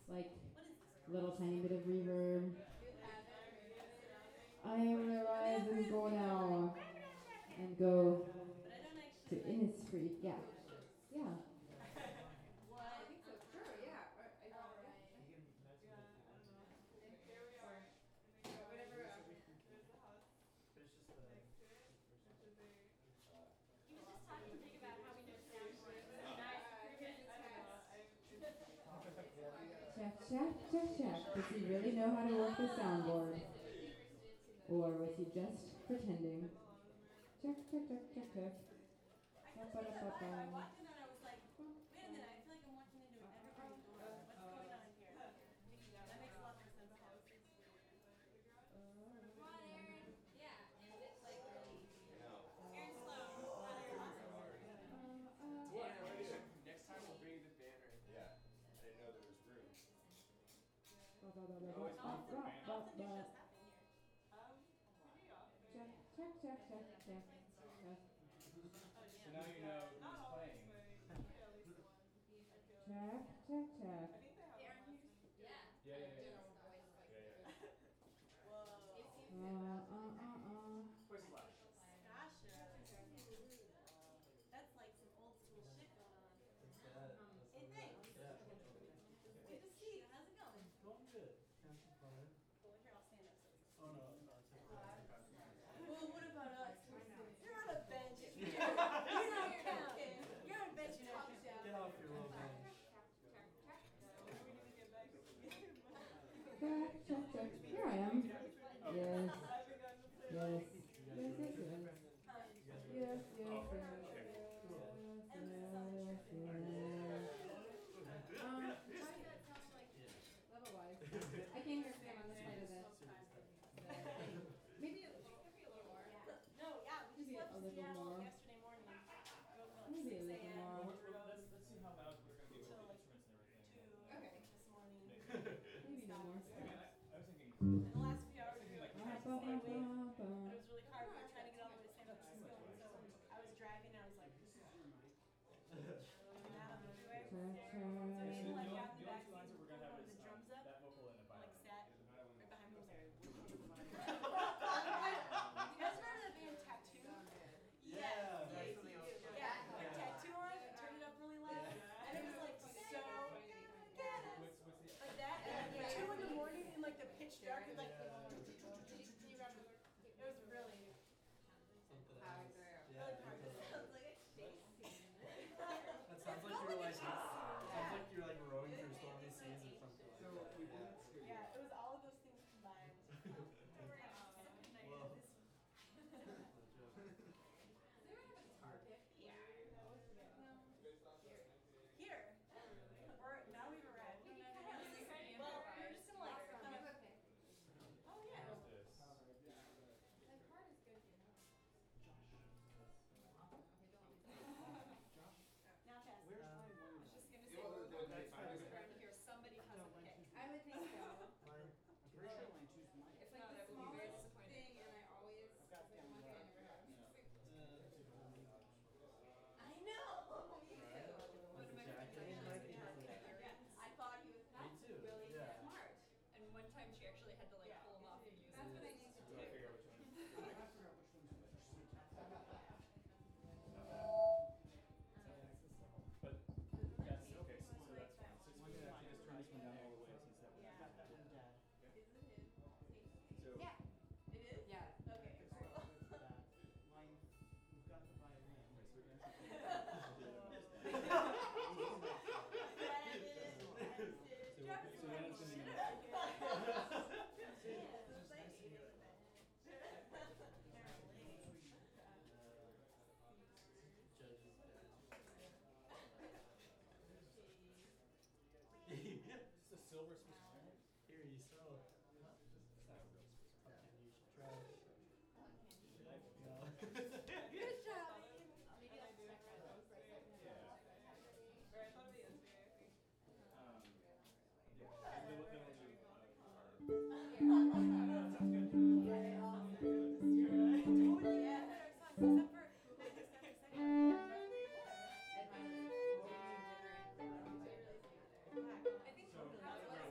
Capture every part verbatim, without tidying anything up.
like little tiny bit of reverb. I am gonna rise and go now and go to Innisfree. Yeah. Yeah. Check, check, check, check. Does he really know how to work the soundboard? Or was he just pretending? Check, check, check, check, check. I walked in and I was like, wait a minute, I feel like I'm walking into an evergreen door. What's going on here? That makes a lot more sense now. Come on, Aaron. Yeah, and it's like really easy. Aaron Sloan. Next time we'll bring the banner. Yeah, I didn't know there was room. Check, check, check, check, check, check. So now you know who's playing. Check, check, check. Yeah. Yeah, yeah, yeah. Uh, uh, uh, uh. Voice flash. Gotcha. That's like some old school shit going on. Hey, thanks. Good to see you. How's it going? Going good. Can't complain. Well, here, I'll stand up. Oh no, no, it's okay. Well, what about us? You're on a bench. You don't count. You're on a bench. You don't count. Get off your little bench. Check, check, check. Here I am. Yes. Yes. Yes, yes, yes. Yes, yes, yes. Yes, yes, yes. Um, level-wise. I can't hear Sam on this side of this. Maybe it could be a little more. No, yeah, we just Maybe left a little Seattle more. yesterday morning. Maybe a little six a.m. more. Let's, let's see how loud we're going to be with the instruments and everything. Okay. This morning. Maybe no more. I mean, I, I was thinking. In the last few hours, we were like, trying to stay awake. But it was really hard. We were trying to get all the way to San Francisco. So I was driving and I was like, now I'm everywhere. Check, So check. we So the like only, got in the the only back two lines that we're going to have with is the drums um, up. that vocal and a violin. Like sat right behind me. Was like, you guys remember that band Tattoo? Yeah. Yes, you do. Yeah, like Tattoo on it, turn it up really loud. And it was like so What's, what's the, like that. And like two in the morning in like the pitch dark and like it was really Yeah. really hard. It sounds like a chase scene. That sounds like you're like sounds like you're like rowing through stormy seas or something. so we did that screen. Yeah, it was all of those things combined. Whoa. Yeah. Here. Or now we've arrived. Well, we're just gonna like kind of. Oh yeah. How's this? Now pass. Where's I my was just gonna say, Yeah, well, we're the- the- both the- the- trying to hear somebody has a pick. I would think so. Mine? I'm pretty sure mine choose mine. It's like the smallest thing, and I always, it's like one thing I never have. I know. Me too. One of my Yeah, I friends think actually I has like pick earrings. I thought he was Me too. really Yeah. smart. And one time she actually had to like pull them off and use That's them. what I need to So do. I figure out which one. But that's okay. So, so that's fine. So, so we can actually just turn this one down all the way since that was. So Yeah. It is? Yeah. Okay, cool. Mine, we've got the violin. Wait, so we can actually. So, so then it's gonna be. Judges. Is this a silver Swiss Army? Here you sell. It's not a real Swiss Army. Okay, you should try it. No. Good job. Maybe I'll check right out. Yeah. Um, yeah. Then we'll, then we'll do, uh, sounds good. Totally, yeah. Except for, like, except for second. And mine was different. I think So, that's what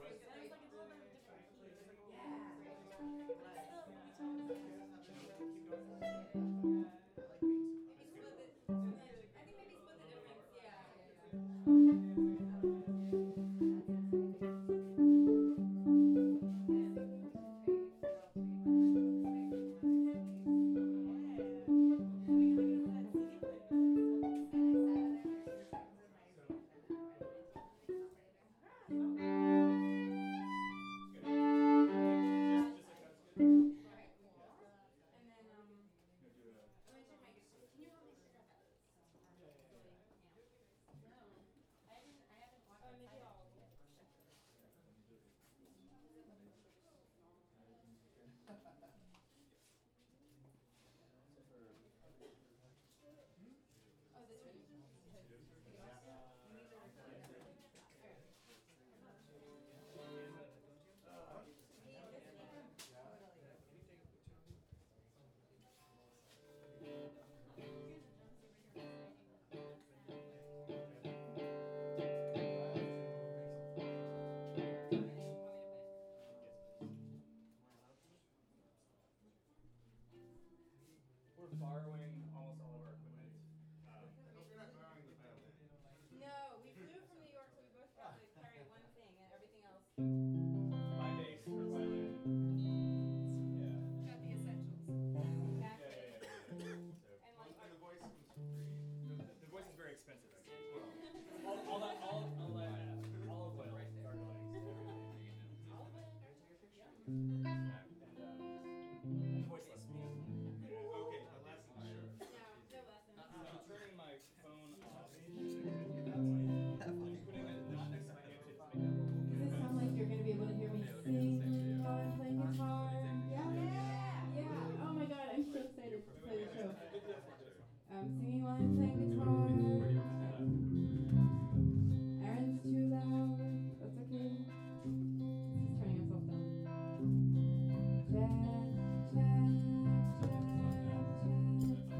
My bass for violin. Yeah. Got the essentials. Yeah, Exactly. yeah, yeah, yeah, yeah. So, And well, like and the voice comes free. The, the, the voice is very expensive, actually. Well, all, all that, all, all that, uh, olive oil, gargling, everything. olive oil garlic. Yeah. And, um, and the voice lessons. Okay, the lesson, sure. Yeah, the lessons. So turning my phone off and putting it not next to my ear to make that vocal. Does it sound like you're gonna be able to hear me sing while I'm playing guitar? Yeah? Yeah. Yeah. Oh my god, I'm so excited to play the show. Do this one, do this one. I'm singing while I'm playing guitar. Aaron's too loud. That's okay. He's turning himself down. Check, check, check, check.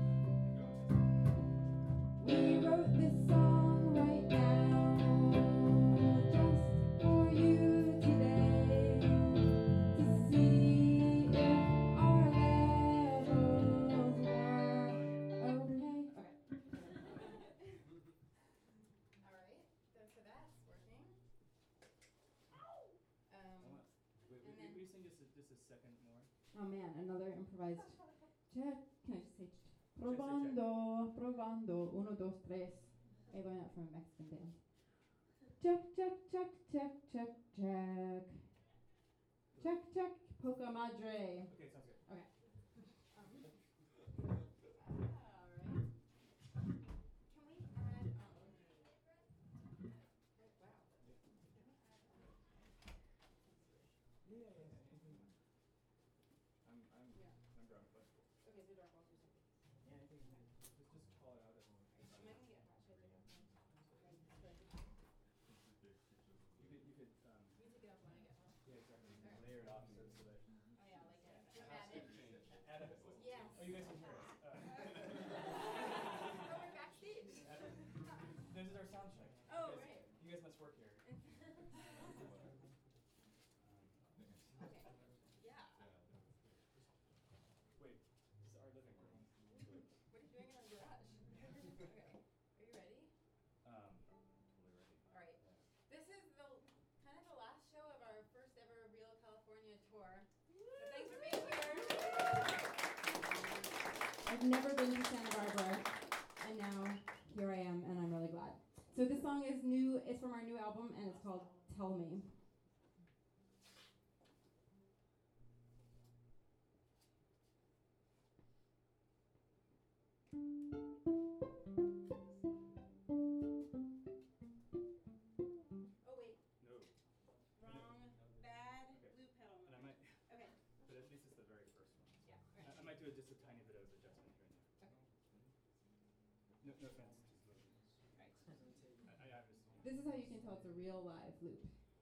We wrote this song right now, just for you today, to see if our levels were okay. Okay. All right. So, so that's working. Um, Wait, And will then- you sing just a, just a second more? Oh man, another improvised check. Can I just say ch- check. probando, probando, uno, dos, tres. I learned that from a Mexican band. Check, check, check, check, check, check. Check, check, poca madre. Okay, sounds good. Okay. um, all right. Can we add, um, oh, wow. Yeah, yeah, yeah. I'm, I'm, Yeah. I'm drunk, but Okay, so dark walls or something. yeah, I think just, just call it out as Am I gonna get hot? Should I take off my? You could, you could, um, You take it off when I get home. yeah, exactly. You Alright. can layer it off so, so that. Oh yeah, like it. Yeah. Add it. Add a, Yes. oh, you guys can hear us. Uh, Oh, we're backstage. This is our sound check. Oh, You guys- right. You guys must work here. Um, Okay. Yeah. Wait, this is our living room. What are you doing in our garage? Okay. Are you ready? Um, totally ready. All right. This is the kind of the last show of our first ever Real California tour. So thanks for being here. I've never been to Santa Barbara, and now here I am, and I'm really glad. So this song is new. It's from our new album, and it's called "Tell Me." Oh wait, No. wrong. Bad Okay. loop pedal. And I might, Okay. but at least it's the very first one. Yeah. I, I might do just a tiny bit of adjustment here and there. Okay. No, no offense. Just a little. Right. I, I, I just. This is how you can tell it's a real live loop.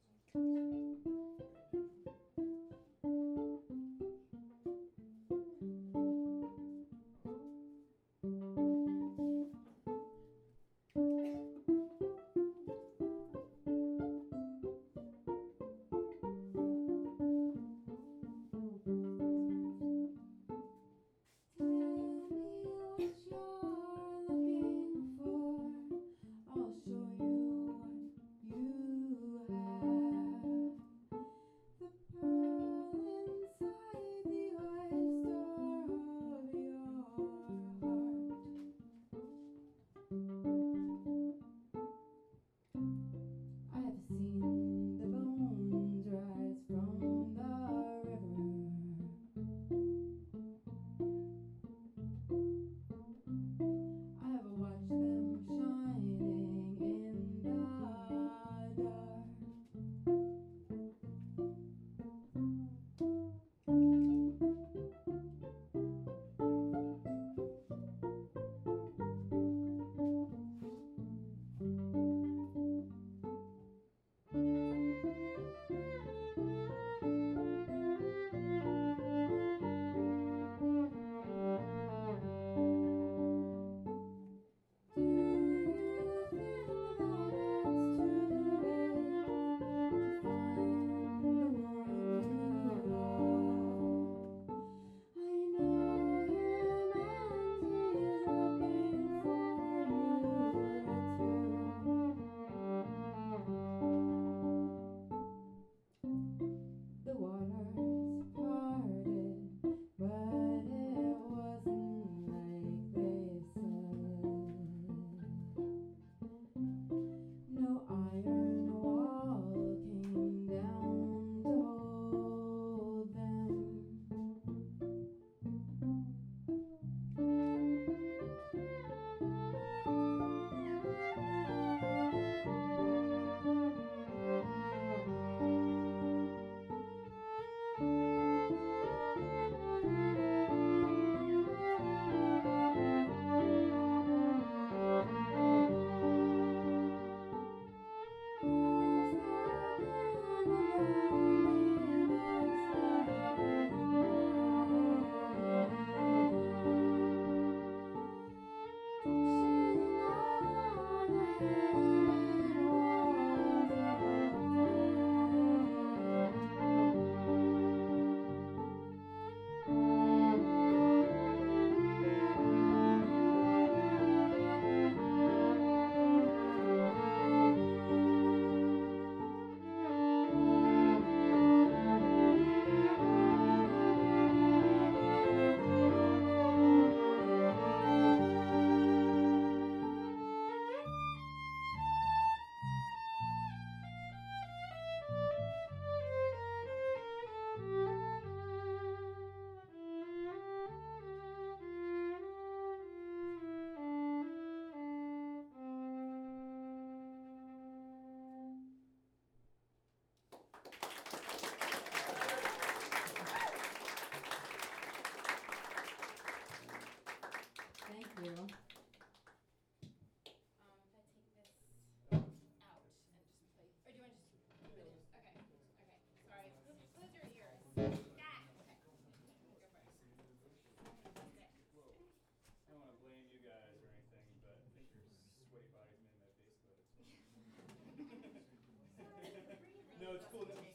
Tell me what you're looking for. I'll show you what you have. The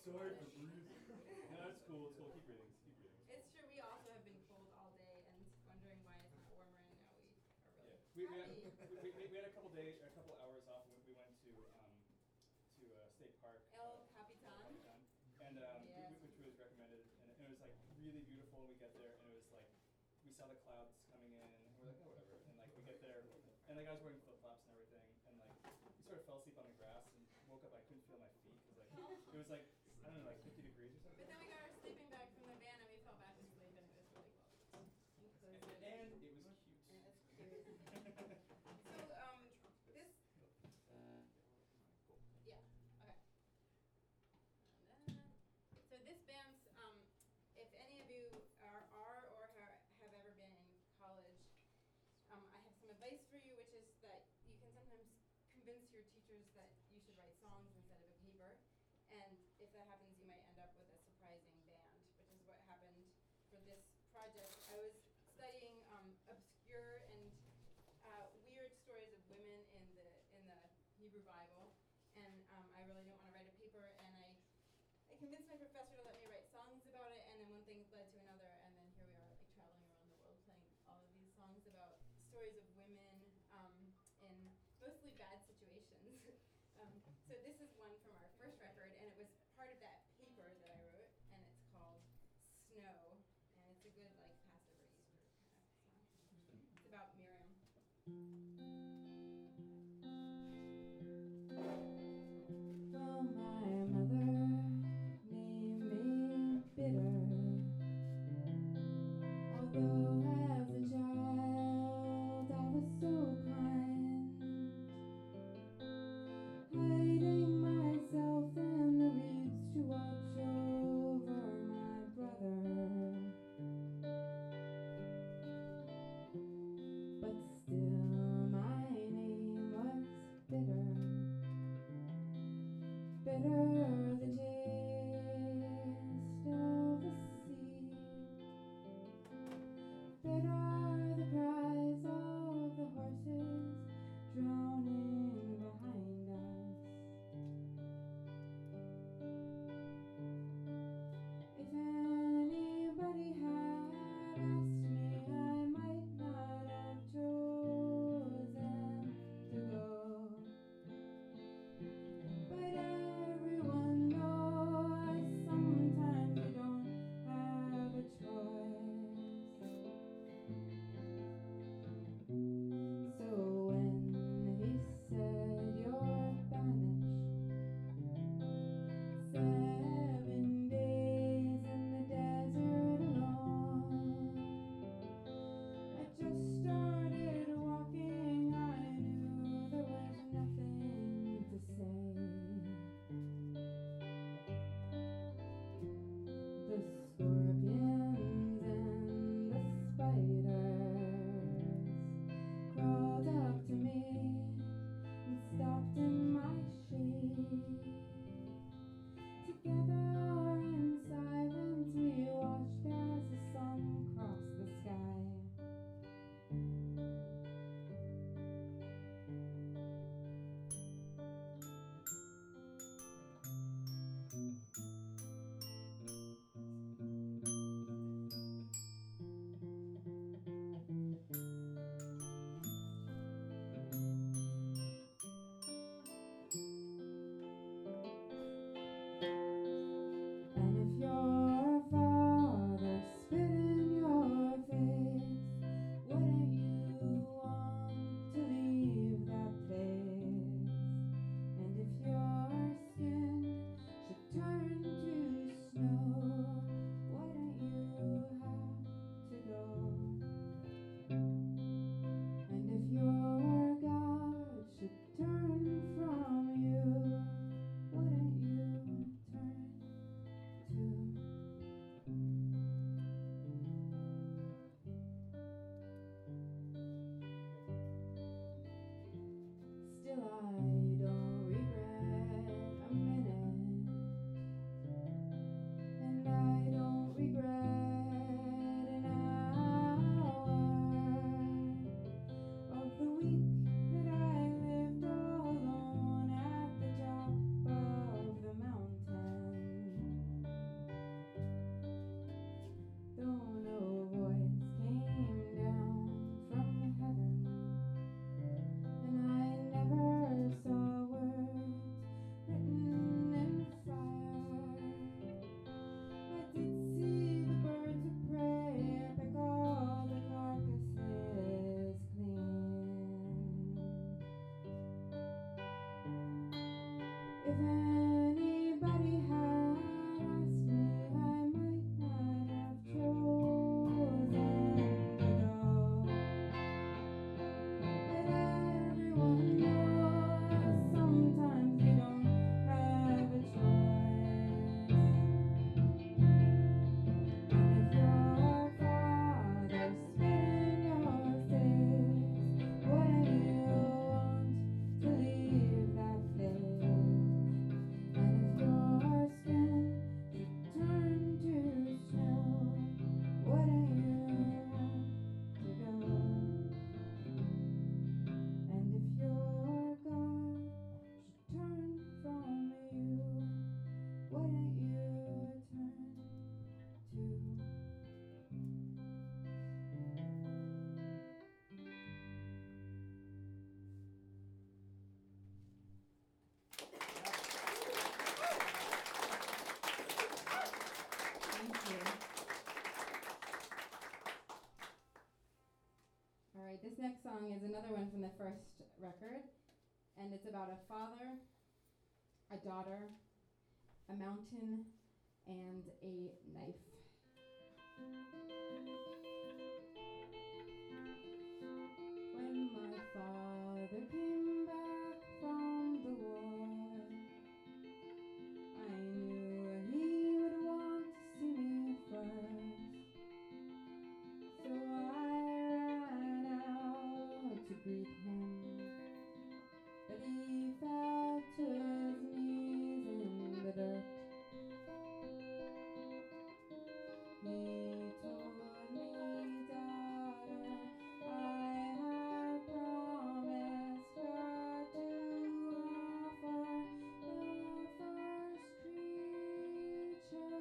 Sorry for breathing. No, that's cool. It's cool. Keep breathing. Keep breathing. It's true. We also have been cold all day and wondering why it's not warmer, and now we are Yeah. really We, we, had, happy. we, we, we had a couple days, a couple hours off. And we went to um, to uh, State Park. El uh, Capitan. Capitan, and um, Yes. we, which was recommended, and it was like really beautiful. And we get there, and it was like we saw the clouds coming in, and we're like, oh whatever. And like we get there, and like I was wearing flip flops and everything, and like we sort of fell asleep on the grass and woke up. I couldn't feel my feet because like it was like I don't know, like fifty degrees or something. But then we got our sleeping bag from the van and we fell back asleep, and it was really cold. And, and it was cute. Yeah, it's cute. So um, this. Yeah. Okay. And then- So this band's um, if any of you are are or ha- have ever been in college, um, I have some advice for you, which is that you can sometimes convince your teachers that you should write songs instead of a paper, and if that happens, you might end up with a surprising band, which is what happened for this project. I was studying um, obscure and uh, weird stories of women in the in the Hebrew Bible, and um, I really didn't want to write a paper, and I I convinced my professor to let me write songs about it, and then one thing led to another, and then here we are, like traveling around the world playing all of these songs about stories of women um, in mostly bad situations. um, so this is one from our first record, and it was part of that paper that I wrote, and it's called Snow, and it's a good like Passover Easter kind of song. It's about Miriam. Though my mother named me bitter, although as a child I was so kind, hiding myself in the reeds to watch over my brother. But still my name was bitter, bitter the taste of the sea, bitter the cries of the horses droning behind us. If anybody had asked me, I might not have chosen to go. But everyone another one from the first record, and it's about a father, a daughter, a mountain, and a knife. When my father came back from the war, I knew he would want to see me first. So I ran out to greet him, but he fell to his knees in the dirt. He told me, daughter, I had promised God to offer the first creature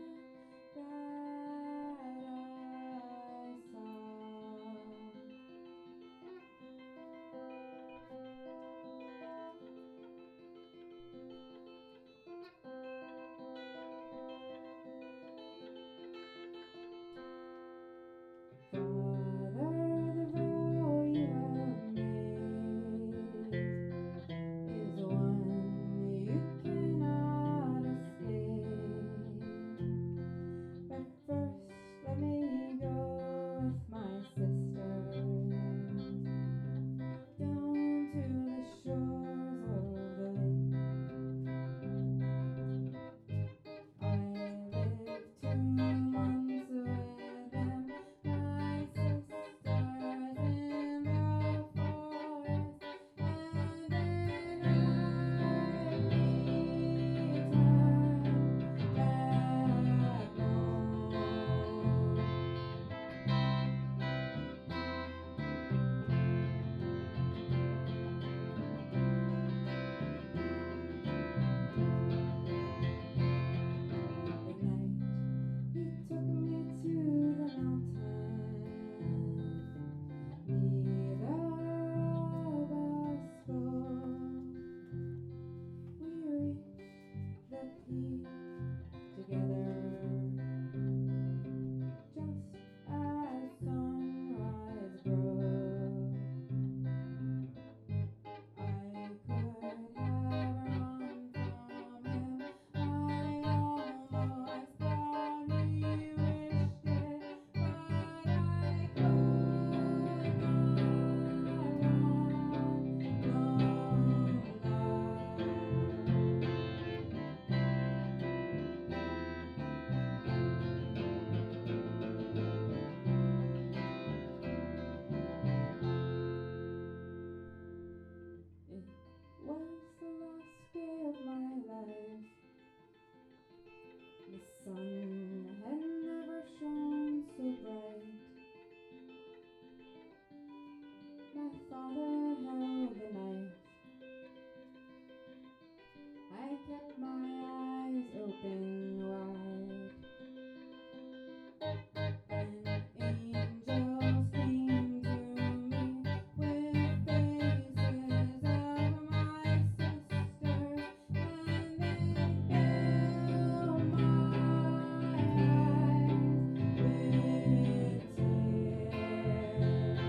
that I saw. Father, the vow you have made is one you cannot escape. But first, let me go with my sisters down to the shores of the lake. I lived two months with them, my sisters in the forest, and then I returned back home. The night he took me to the mountain, neither of us spoke. We reached the peak together, just as sunrise broke. I could have run from him, I almost thought he wished it, but I could not run from love. It was the last day of my life. The sun had never shone so bright. My father held the knife. I kept my eyes open wide. And angels came to me with faces of my sisters, and they filled my eyes with tears.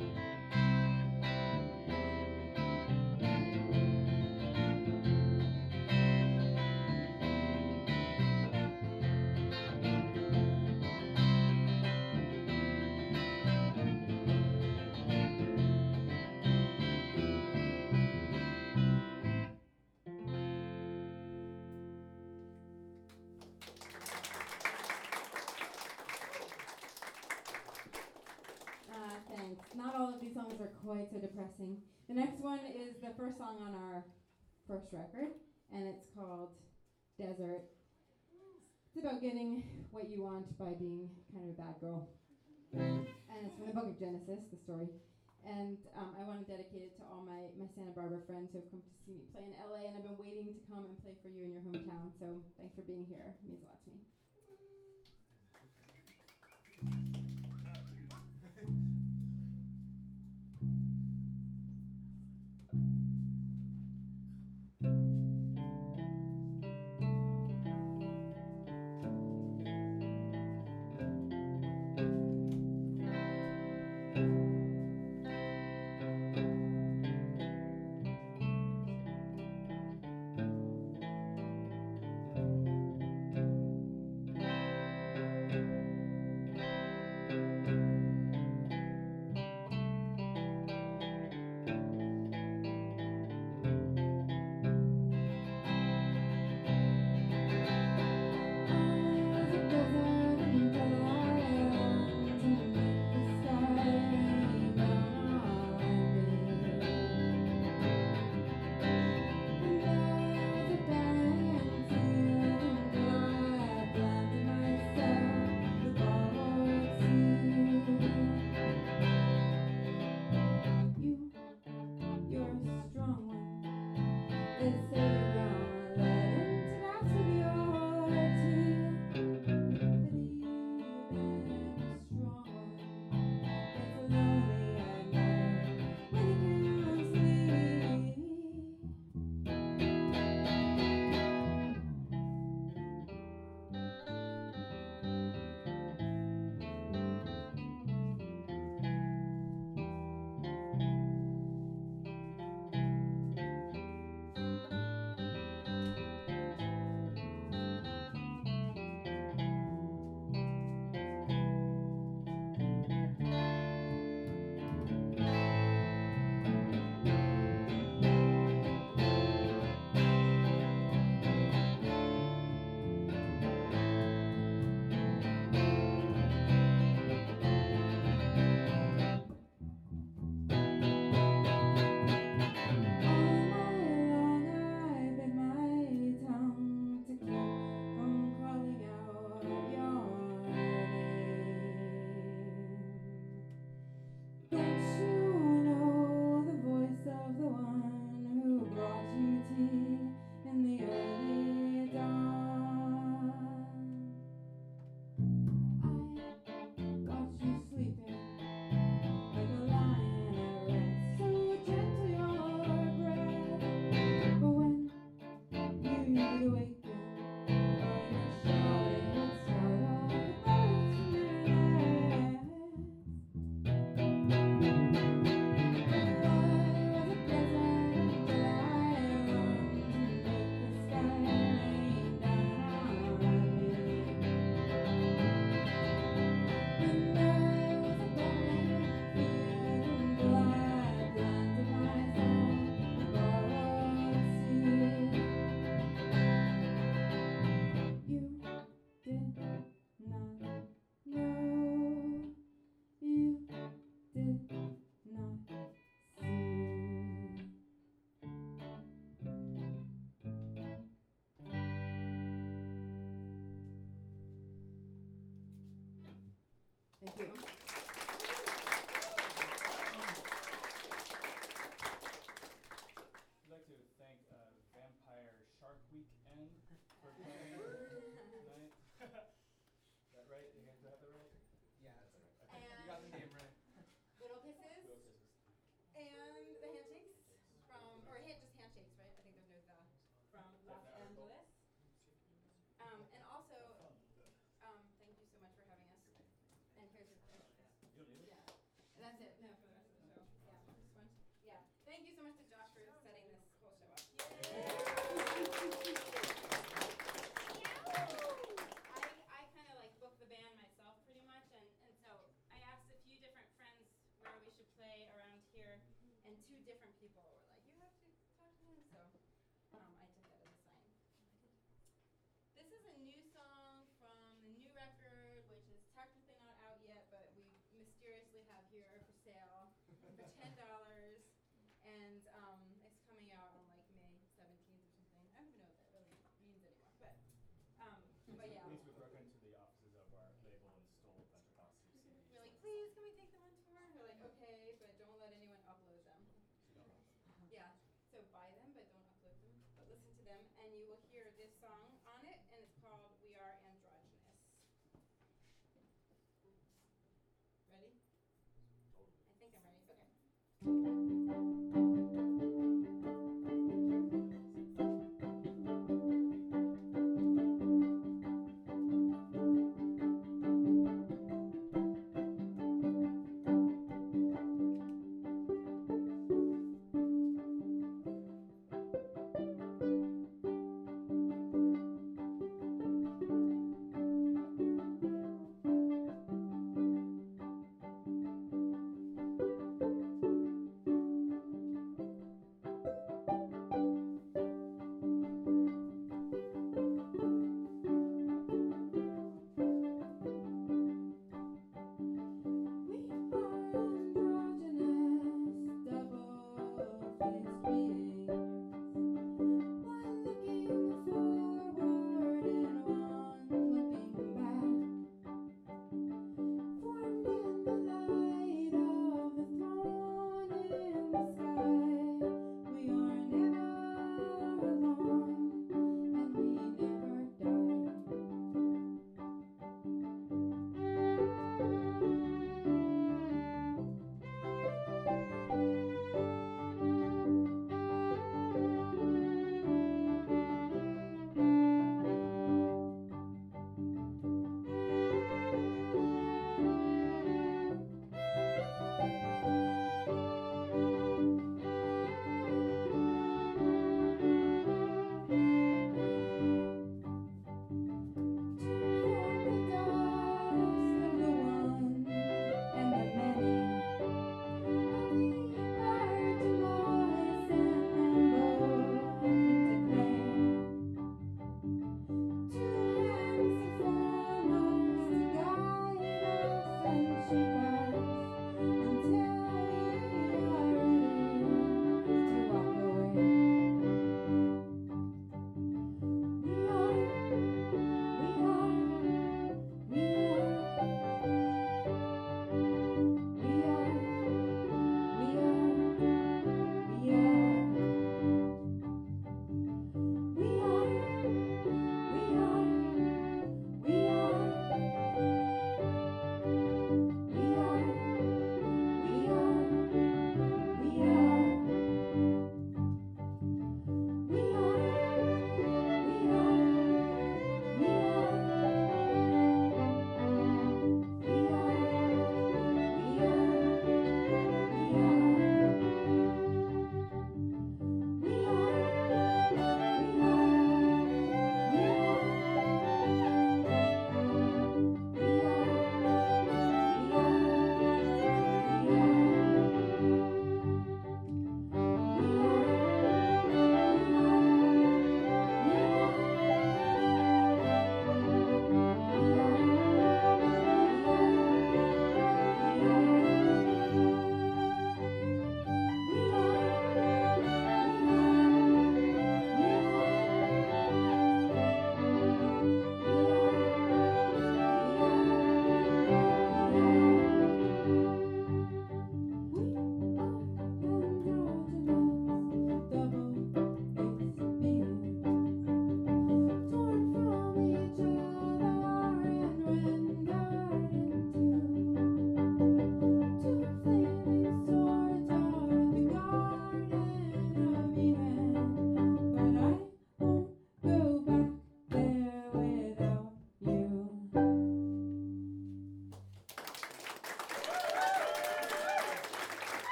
Ah, thanks. Not all of these songs are quite so depressing. The next one is the first song on our first record, and it's called Desert. It's about getting what you want by being kind of a bad girl. And it's from the book of Genesis, the story. And um, I want to dedicate it to all my, my Santa Barbara friends who have come to see me play in L A, and I've been waiting to come and play for you in your hometown. So thanks for being here. It means a lot to me. Thank you. I'd like to thank uh, Vampire Shark Weekend for playing tonight. Is that right? You guys, do I have that right? Yeah, that's right. Okay. You got the name right. Little Kisses Little Kisses. and the handshakes from, or hand, just handshakes, right? I think there's no the from Los Definitely. Angeles. Um, and also, um, thank you so much for having us. And here's your. You don't need it? Yeah. And that's it. No, for the rest of the show. Yeah. Just one. Yeah. Thank you so much to Josh for setting this whole show up. I, I kind of like booked the band myself pretty much, and, and so I asked a few different friends where we should play around here, and two different people were like, you have to talk to him, so um, I took that as a sign. This is a new song from the new record, which is technically not out yet, but we mysteriously have here for sale for ten dollars, and um, it's coming out on like May seventeenth or something. I don't even know what that really means anymore, but um, but yeah. Means we broke into the offices of our label and stole a bunch of copies of C Ds. We're like, please, can we take them on tour? We're like, okay, but don't let anyone upload them. So don't- Yeah, so buy them, but don't upload them. But listen to them, and you will hear this song on it, and it's called We Are Androgynous. Ready? Totally. I think I'm ready. Okay.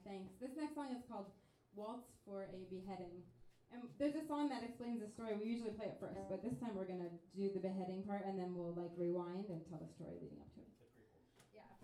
thanks. This next song is called Waltz for a Beheading. And there's a song that explains the story. We usually play it first, but this time we're gonna do the beheading part, and then we'll like rewind and tell the story leading up to it. The prequel. Yeah.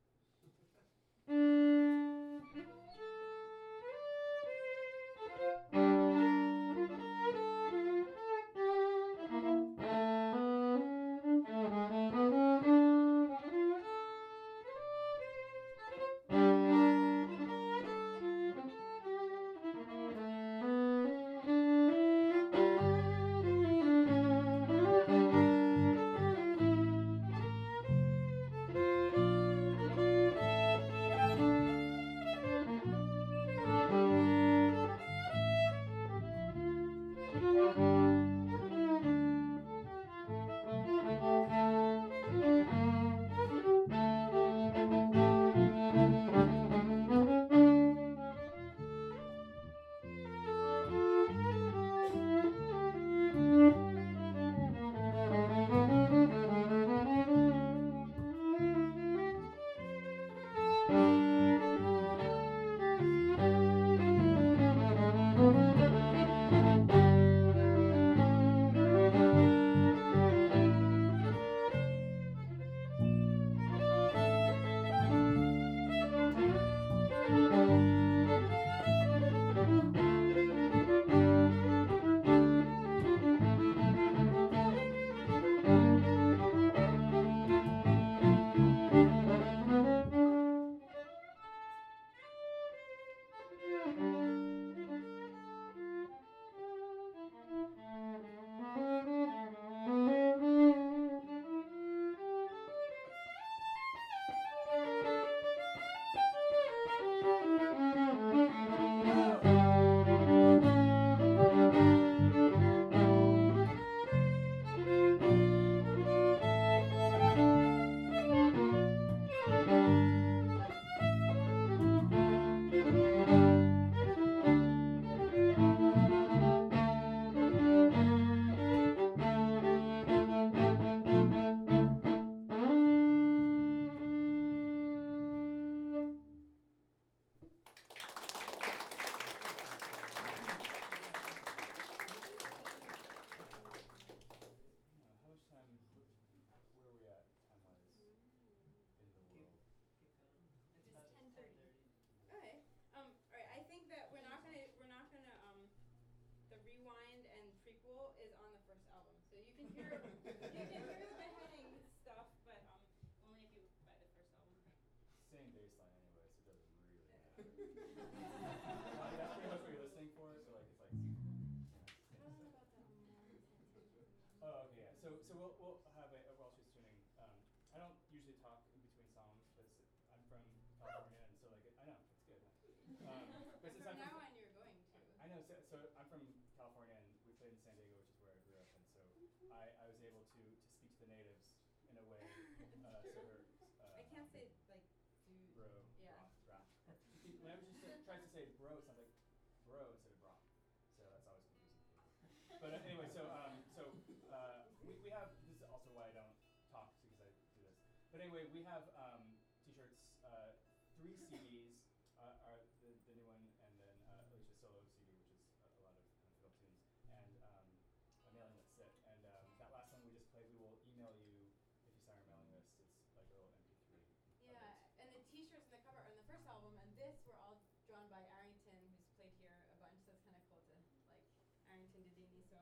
But uh, anyway, so um, so uh, we, we have, this is also why I don't talk, because I do this. But anyway, we have um, t-shirts, uh, three C Ds, uh, are the, the new one, and then uh, Alicia's solo C D, which is a, a lot of kind of fiddle tunes, and um, a mailing list set. And um, that last song we just played, we will email you if you sign our mailing list. It's like a little M P three. Yeah, and the t-shirts and the cover on the first album, and this were all drawn by Arrington, who's played here a bunch, so it's kind of cool to, like, Arrington Dedini, so.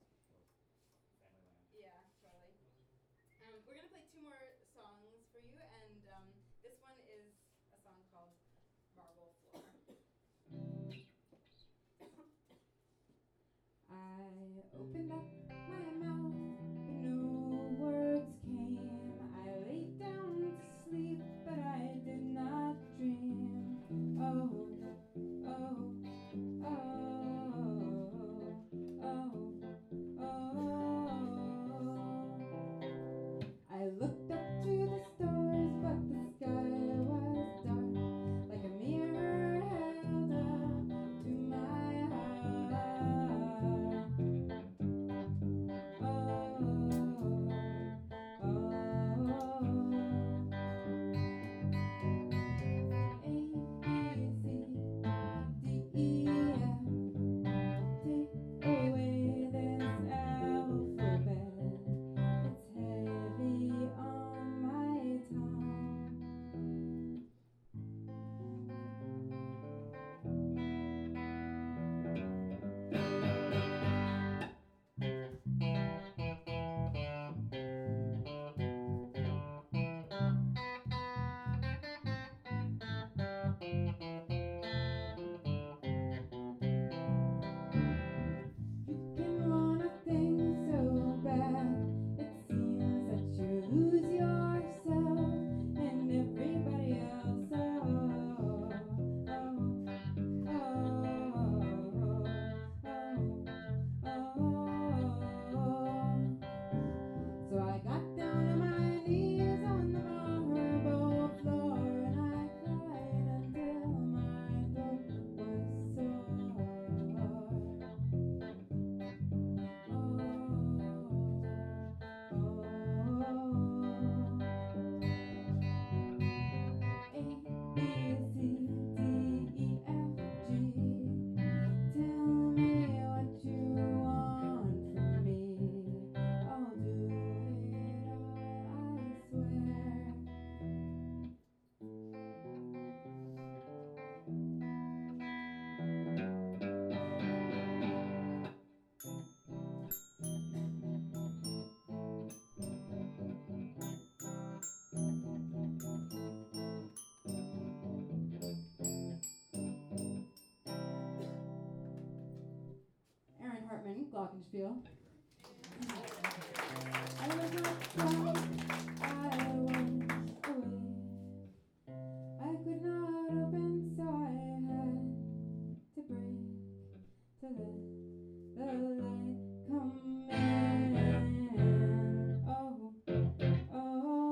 Family land. Yeah, totally. Um, we're gonna play two more songs for you, and um, this one is a song called Marble Floor. I opened up my mouth, but no words came. I laid down to sleep, but I did not dream. Oh, oh, oh, oh, oh. I looked up glockenspiel. I was outside, I was away. I could not open, so I had to break to let the light come in. Oh, oh.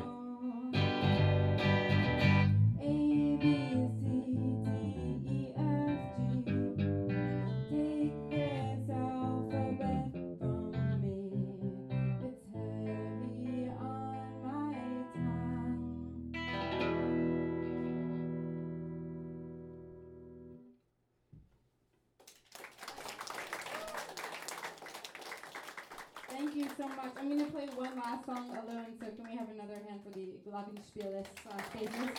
A, B, C, D, E, F, G. Take this alphabet from me. It's heavy on my tongue. Thank you so much. I'm going to play one last song alone, so can we have another hand for the Glockenspielists slash bassists?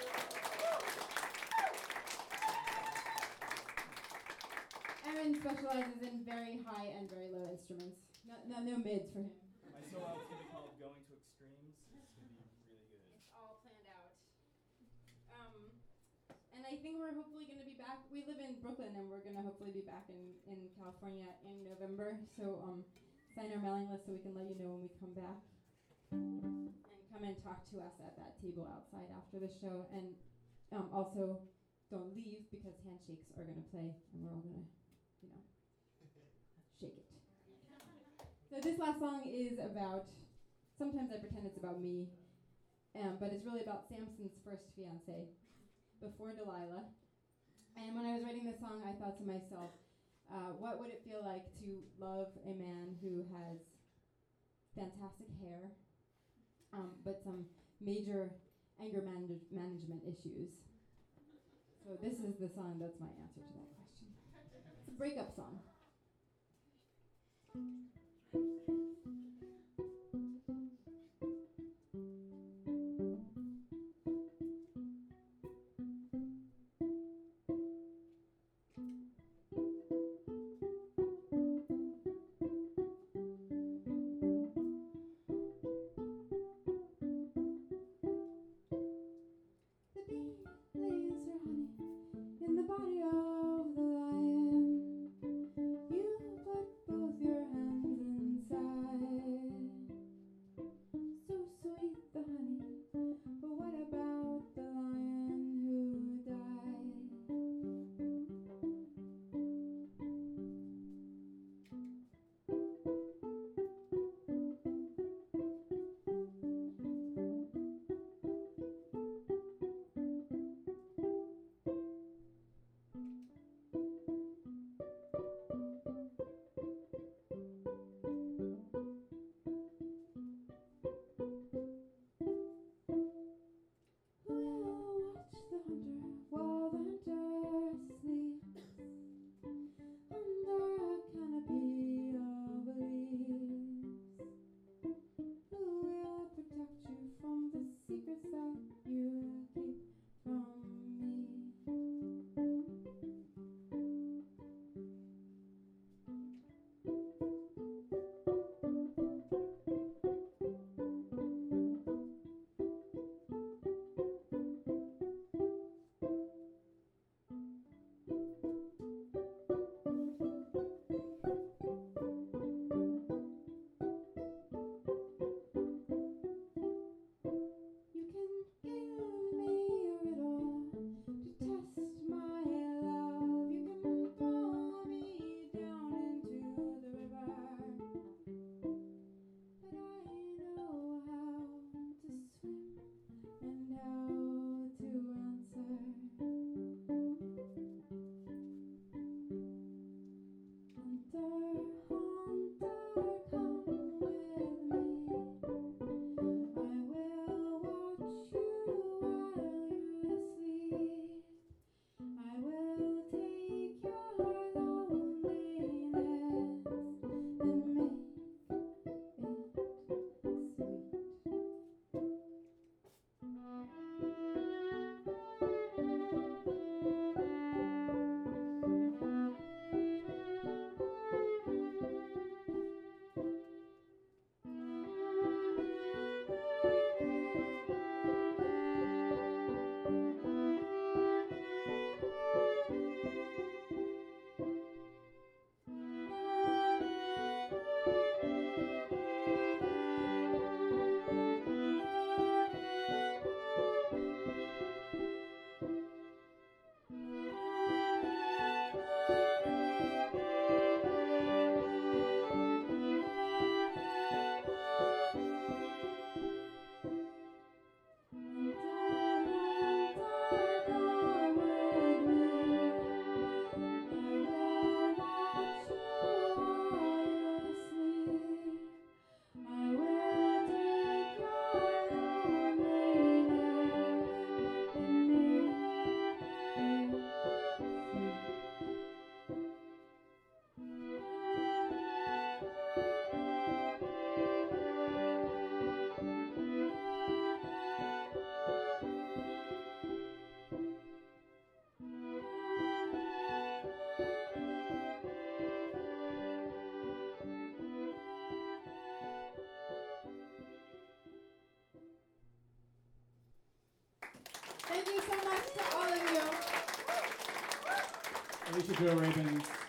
Aaron specializes in very high and very low instruments. No, no, no mids for him. My solo album's gonna be called Going to Extremes. It's gonna be really good. It's all planned out. Um, and I think we're hopefully going to be back. We live in Brooklyn, and we're going to hopefully be back in, in California in November. So um, sign our mailing list so we can let you know when we come back. And come and talk to us at that table outside after the show. And um, also, don't leave because handshakes are going to play, and we're all going to, you know, shake it. So this last song is about, sometimes I pretend it's about me, um, but it's really about Samson's first fiancée, before Delilah. And when I was writing this song, I thought to myself, uh, what would it feel like to love a man who has fantastic hair, um, but some major anger manage- management issues? So this is the song that's my answer to that question. It's a breakup song. The bee lays her honey in the body of the lion. You put both your hands inside. So sweet the honey, but what about the lion who died? Alicia Joe Rabin's